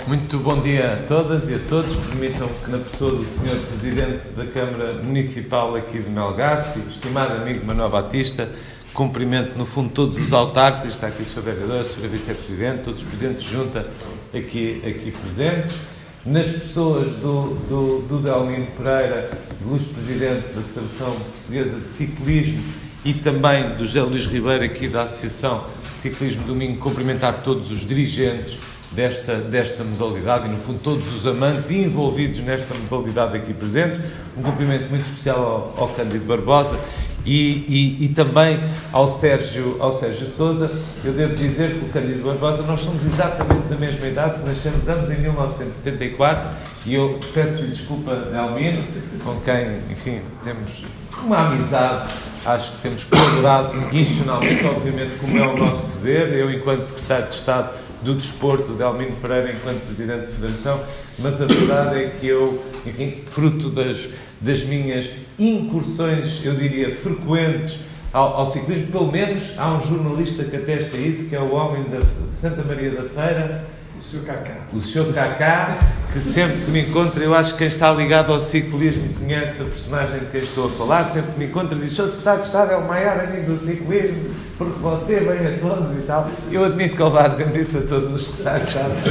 Muito bom dia a todas e a todos. Permitam que, na pessoa do Sr. Presidente da Câmara Municipal aqui de Melgaço, estimado amigo Manuel Batista, cumprimento, no fundo, todos os autarcas, está aqui o Sr. Vereador, o Sr. Vice-Presidente, todos os Presidentes de Junta aqui presentes, nas pessoas do Delmino Pereira, Ilustre-Presidente da Federação Portuguesa de Ciclismo e também do José Luís Ribeiro, aqui da Associação de Ciclismo Domingo, cumprimentar todos os dirigentes desta modalidade e, no fundo, todos os amantes e envolvidos nesta modalidade aqui presentes. Um cumprimento muito especial ao Cândido Barbosa e também ao Sérgio Sousa. Eu devo dizer que o Cândido Barbosa, nós somos exatamente da mesma idade, nascemos ambos em 1974 e eu peço-lhe desculpa, Delmino, com quem, enfim, temos uma amizade. Acho que temos colaborado institucionalmente, obviamente, como é o nosso dever, eu enquanto Secretário de Estado do Desporto, o Delmino Pereira enquanto Presidente da Federação, mas a verdade é que eu, enfim, fruto das minhas incursões, eu diria, frequentes ao ciclismo, pelo menos há um jornalista que atesta isso, que é o homem de Santa Maria da Feira, o Sr. Cacá, que sempre que me encontra, eu acho que quem está ligado ao ciclismo conhece a personagem de quem estou a falar, sempre que me encontra diz: "O Sr. Secretário de Estado é o maior amigo do ciclismo, porque você vem a todos e tal." Eu admito que ele vá dizendo isso a todos os secretários de Estado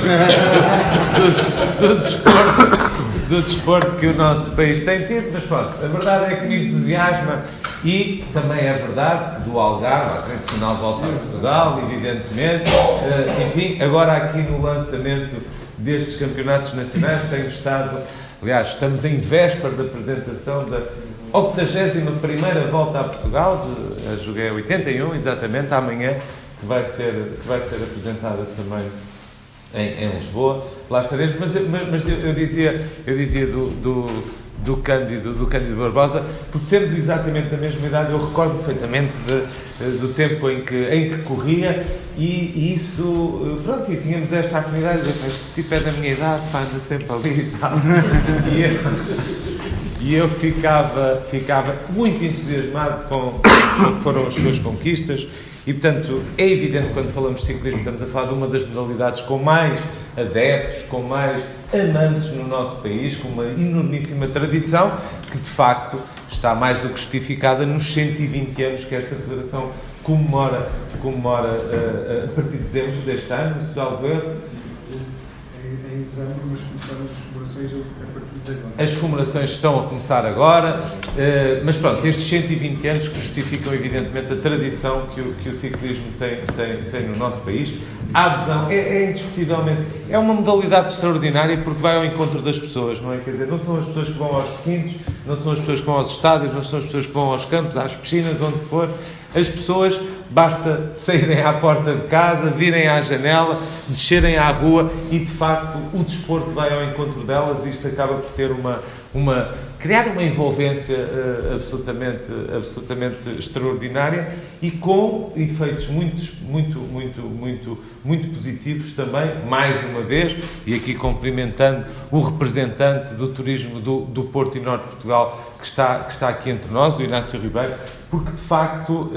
do desporto que o nosso país tem tido, mas pronto, a verdade é que me entusiasma e também é verdade do Algarve, a tradicional volta a Portugal, evidentemente. Enfim, agora aqui no lançamento destes campeonatos nacionais tenho estado, aliás, estamos em véspera da apresentação da 81ª volta a Portugal, joguei a 81, exatamente, amanhã, que vai ser apresentada também em Lisboa. Lá estaremos, mas eu dizia do Cândido Barbosa, por sendo exatamente da mesma idade, eu recordo perfeitamente do tempo em que corria e isso, pronto, e tínhamos esta afinidade de dizer: "Este tipo é da minha idade, pá, anda sempre ali e tal." E eu ficava muito entusiasmado com o que foram as suas conquistas. E, portanto, é evidente, quando falamos de ciclismo, estamos a falar de uma das modalidades com mais adeptos, com mais amantes no nosso país, com uma enormíssima tradição, que, de facto, está mais do que justificada nos 120 anos que esta Federação comemora a partir de dezembro deste ano, se salvo erro. Em dezembro, mas começamos as comemorações a partir de agora. As comemorações estão a começar agora, mas pronto, estes 120 anos que justificam evidentemente a tradição que o ciclismo tem no nosso país. A adesão é indiscutivelmente, é uma modalidade extraordinária porque vai ao encontro das pessoas, não é? Quer dizer, não são as pessoas que vão aos recintos, não são as pessoas que vão aos estádios, não são as pessoas que vão aos campos, às piscinas, onde for. As pessoas, basta saírem à porta de casa, virem à janela, descerem à rua e, de facto, o desporto vai ao encontro delas e isto acaba por ter criar uma envolvência absolutamente extraordinária e com efeitos muito positivos também, mais uma vez, e aqui cumprimentando o representante do turismo do Porto e Norte de Portugal que está aqui entre nós, o Inácio Ribeiro, porque de facto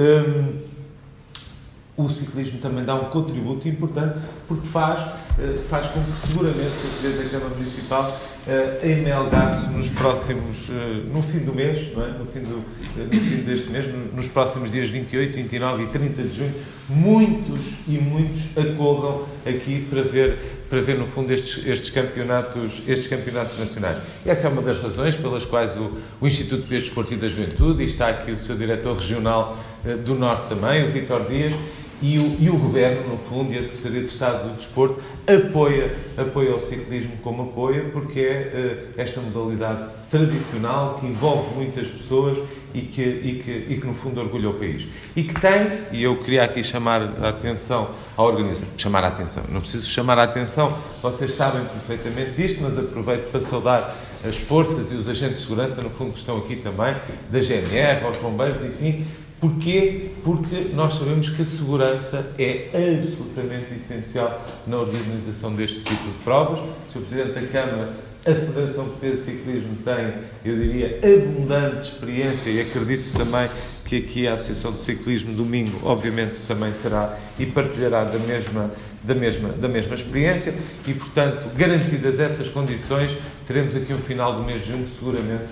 o ciclismo também dá um contributo importante, porque faz com que seguramente o Presidente da Câmara Municipal em Melgaço no fim do mês, não é? no fim deste mês, nos próximos dias 28, 29 e 30 de junho, muitos acorram aqui para ver no fundo estes campeonatos nacionais. Essa é uma das razões pelas quais o Instituto de Desporto e da Juventude, e está aqui o seu diretor regional do Norte também, o Vítor Dias, e o Governo, no fundo, e a Secretaria de Estado do Desporto apoia o ciclismo como apoia, porque é esta modalidade tradicional que envolve muitas pessoas e que no fundo orgulha o país. E que tem, e eu queria aqui chamar a atenção à organização, não preciso chamar a atenção, vocês sabem perfeitamente disto, mas aproveito para saudar as forças e os agentes de segurança, no fundo, que estão aqui também, da GNR, aos bombeiros, enfim. Porquê? Porque nós sabemos que a segurança é absolutamente essencial na organização deste tipo de provas. O Sr. Presidente da Câmara A Federação Portuguesa de Ciclismo tem, eu diria, abundante experiência e acredito também que aqui a Associação de Ciclismo Domingo, obviamente, também terá e partilhará da mesma experiência e, portanto, garantidas essas condições, teremos aqui um final do mês de junho, seguramente,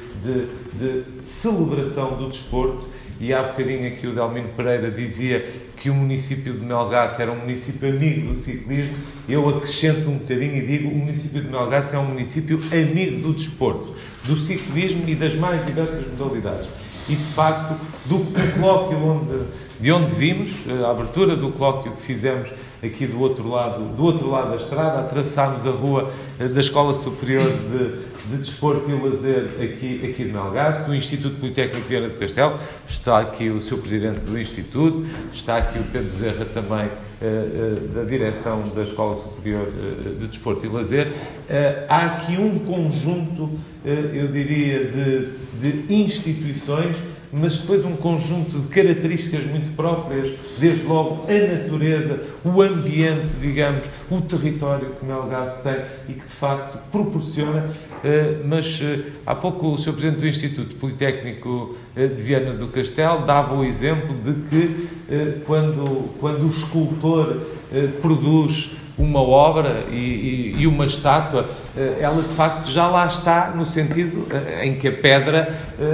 de celebração do desporto. E há bocadinho aqui o Delmino Pereira dizia que o município de Melgaço era um município amigo do ciclismo. Eu acrescento um bocadinho e digo que o município de Melgaço é um município amigo do desporto, do ciclismo e das mais diversas modalidades. E, de facto, do colóquio de onde vimos, a abertura do colóquio que fizemos aqui do outro lado da estrada, atravessámos a rua da Escola Superior de Desporto e Lazer aqui de Melgaço, do Instituto Politécnico Viana do Castelo. Está aqui o seu presidente do Instituto, está aqui o Pedro Bezerra também, da direção da Escola Superior de Desporto e Lazer. Há aqui um conjunto, eu diria, de instituições, mas depois um conjunto de características muito próprias, desde logo a natureza, o ambiente, digamos, o território que Melgaço tem e que, de facto, proporciona. Mas há pouco o Sr. Presidente do Instituto Politécnico de Viana do Castelo dava o exemplo de que quando o escultor produz uma obra e uma estátua, ela de facto já lá está, no sentido em que a pedra,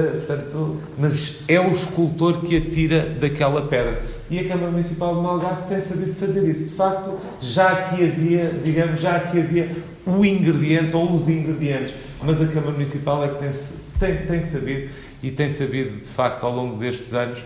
mas é o escultor que a tira daquela pedra. E a Câmara Municipal de Melgaço tem sabido fazer isso. De facto, já aqui havia o ingrediente ou os ingredientes, mas a Câmara Municipal é que tem sabido e tem sabido, de facto, ao longo destes anos,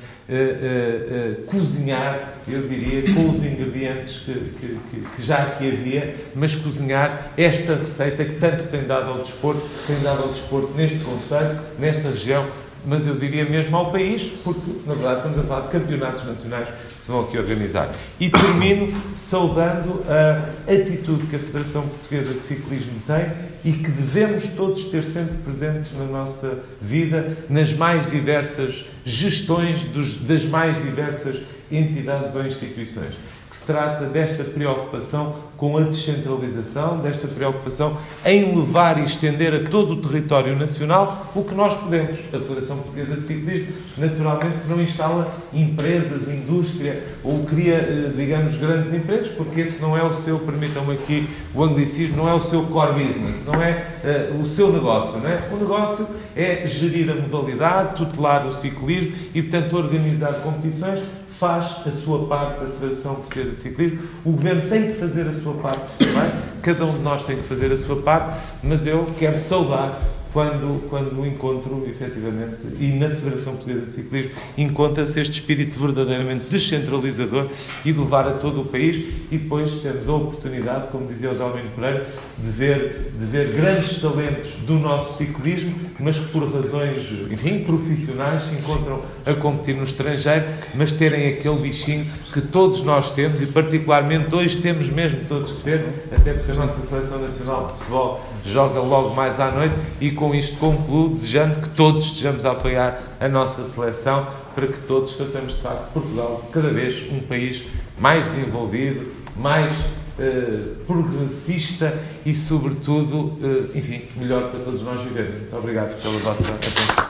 cozinhar, eu diria, com os ingredientes que já aqui havia, mas cozinhar esta receita que tanto tem dado ao desporto neste concelho, nesta região, mas eu diria mesmo ao país, porque, na verdade, estamos a falar de campeonatos nacionais que se vão aqui organizar. E termino saudando a atitude que a Federação Portuguesa de Ciclismo tem e que devemos todos ter sempre presentes na nossa vida, nas mais diversas gestões das mais diversas entidades ou instituições. Que se trata desta preocupação com a descentralização, desta preocupação em levar e estender a todo o território nacional o que nós podemos. A Federação Portuguesa de Ciclismo, naturalmente, que não instala empresas, indústria, ou cria, digamos, grandes empregos, porque esse não é o seu, permitam-me aqui o anglicismo, não é o seu core business, não é o seu negócio, não é? O negócio é gerir a modalidade, tutelar o ciclismo e, portanto, organizar competições. Faz a sua parte a Federação Portuguesa de Ciclismo, o Governo tem que fazer a sua parte também, cada um de nós tem que fazer a sua parte, mas eu quero saudar quando encontro, efetivamente, e na Federação Portuguesa de Ciclismo, encontra-se este espírito verdadeiramente descentralizador e de levar a todo o país, e depois temos a oportunidade, como dizia o Delmino Pereira, de ver grandes talentos do nosso ciclismo, mas que por razões, enfim, profissionais se encontram a competir no estrangeiro, mas terem aquele bichinho que todos nós temos, e particularmente hoje temos mesmo todos que ter, até porque a nossa Seleção Nacional de Futebol joga logo mais à noite, e com isto concluo, desejando que todos estejamos a apoiar a nossa seleção, para que todos façamos, de facto, Portugal cada vez um país mais desenvolvido, mais progressista e, sobretudo, enfim, melhor para todos nós vivermos. Muito obrigado pela vossa atenção.